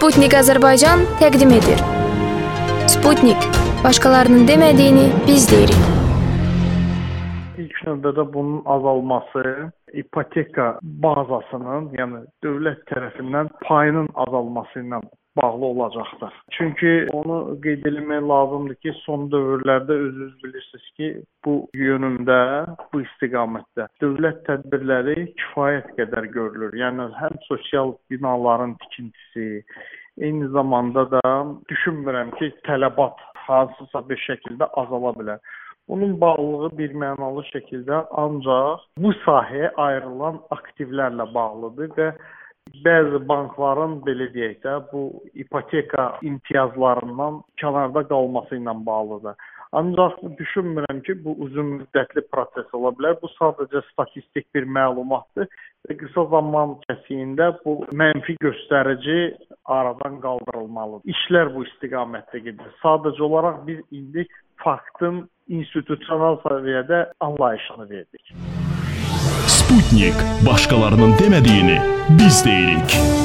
Sputnik Azərbaycan təqdim edir. Sputnik, başqalarının demədiyini biz deyirik. İlk növbədə bunun azalması ipoteka bazasının, yəni dövlət tərəfindən payının azalması ilə bağlı olacaqdır. Çünki onu qeyd etmək lazımdır ki, son dövrlərdə özünüz bilirsiniz ki, bu yönümdə, bu istiqamətdə dövlət tədbirləri kifayət qədər görülür. Yəni həm sosial binaların tikintisi, eyni zamanda da düşünmürəm ki, tələbat hansısa bir şəkildə azala bilər. Bunun bağlılığı bir mənalı şəkildə ancaq bu sahəyə ayrılan aktivlərlə bağlıdır və bəzi bankların, belə deyək də, bu ipoteka imtiyazlarından kənarda qalması ilə bağlıdır. Ancaq düşünmürəm ki, bu uzun müddətli proses ola bilər. Bu sadəcə statistik bir məlumatdır və qısa zaman kəsiyində bu mənfi göstərici aradan qaldırılmalıdır. İşlər bu istiqamətdə gedir. Sadəcə olaraq biz indi faktın institusional səviyyədə anlayışını verdik. Sputnik, başqalarının demədiyini biz deyirik.